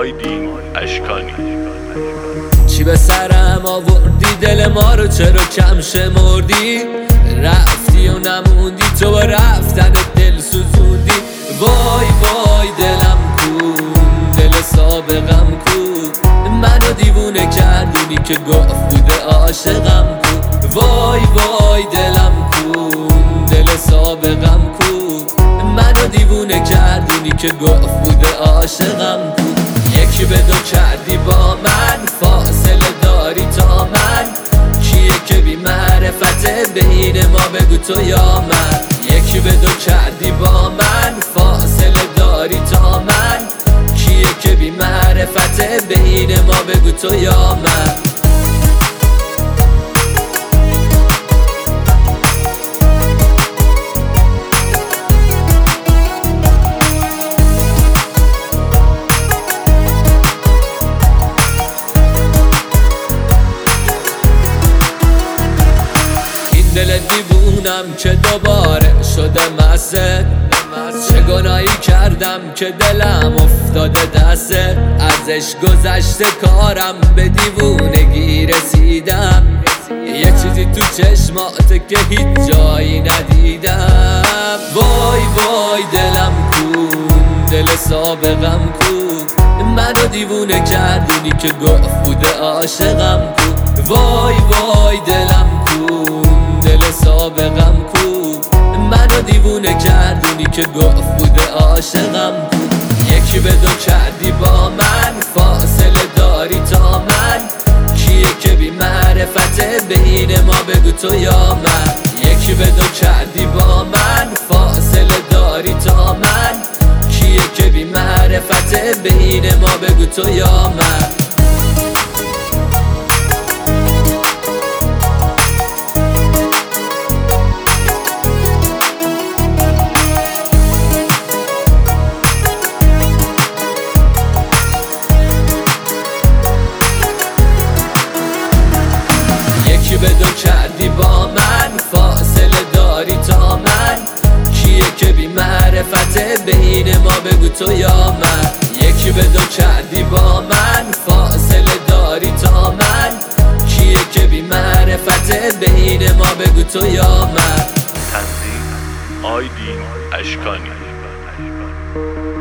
آیدین اشکانی. چی به سرم آوردی دل ما رو چرا کم شمردی؟ رفتی و نموندی تو با رفتن دل سوزوندی. وای وای دلم کو، دل سابقم کو، منو دیوونه کردونی که گفت بوده عاشقم کو. وای وای دلم کو، دل سابقم کو، منو دیوونه کردونی که گفت بوده عاشقم کو. یکی به دو کردی با من، فاصله داری تا من، کیه که بی معرفته بین ما بگو تو یا من. یکی به دو کردی با من، فاصله داری تا من، کیه که بی معرفته بین ما بگو تو یا من. دل دیوونم که دوباره شده مسته، چه گناهی کردم که دلم افتاده دسته. ازش گذشته کارم به دیوونگی رسیدم، یه چیزی تو چشماته که هیچ جایی ندیدم. وای وای دلم کو، دل سابقم کو، منو دیوونه کردونی که گفت بوده عاشقم کو. وای وای دلم کو، دل سابقم کو، منو دیوونه کردونی که گفت بوده عاشقم کو. یکی به دو کردی با من، فاصله داری تا من، کیه که بی معرفته بین ما بگو تو یا من. یکی به دو کردی با من، فاصله داری تا من، کیه که بی معرفته بین ما بگو تو یا من. یکی به دو کردی با من، فاصله داری تا من، کیه که بی معرفته بین ما بگو تو یا من. یکی به دو کردی با من، فاصله داری تا من، کیه که بی معرفته بین ما بگو تو یا من. تنظیم آیدین اشکانی.